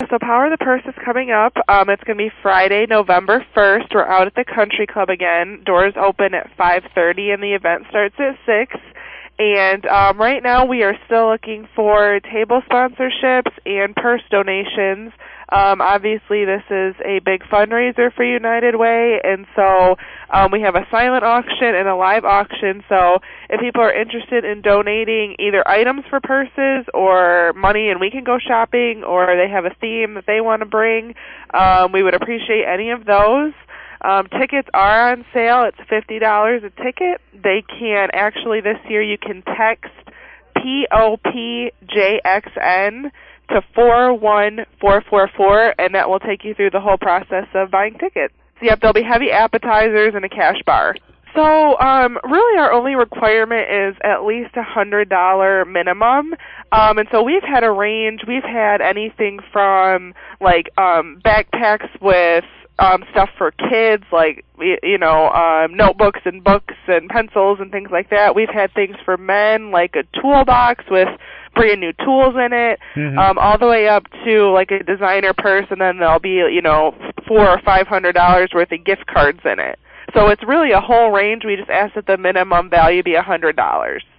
So Power the Purse is coming up. It's going to be Friday, November 1st. We're out at the Country Club again. Doors open at 5:30 and the event starts at 6. And right now we are still looking for table sponsorships and purse donations. Obviously, this is a big fundraiser for United Way, and so we have a silent auction and a live auction. So if people are interested in donating either items for purses or money and we can go shopping, or they have a theme that they want to bring, we would appreciate any of those. Tickets are on sale. It's $50 a ticket. They can actually, this year, you can text POPJXN to 41444, and that will take you through the whole process of buying tickets. So, yep, there'll be heavy appetizers and a cash bar. So really our only requirement is at least $100 minimum. And so we've had a range. We've had anything from, like, backpacks with stuff for kids, like, notebooks and books and pencils and things like that. We've had things for men, like a toolbox with brand new tools in it, all the way up to like a designer purse, and then there'll be, $400 or $500 worth of gift cards in it. So it's really a whole range. We just ask that the minimum value be $100.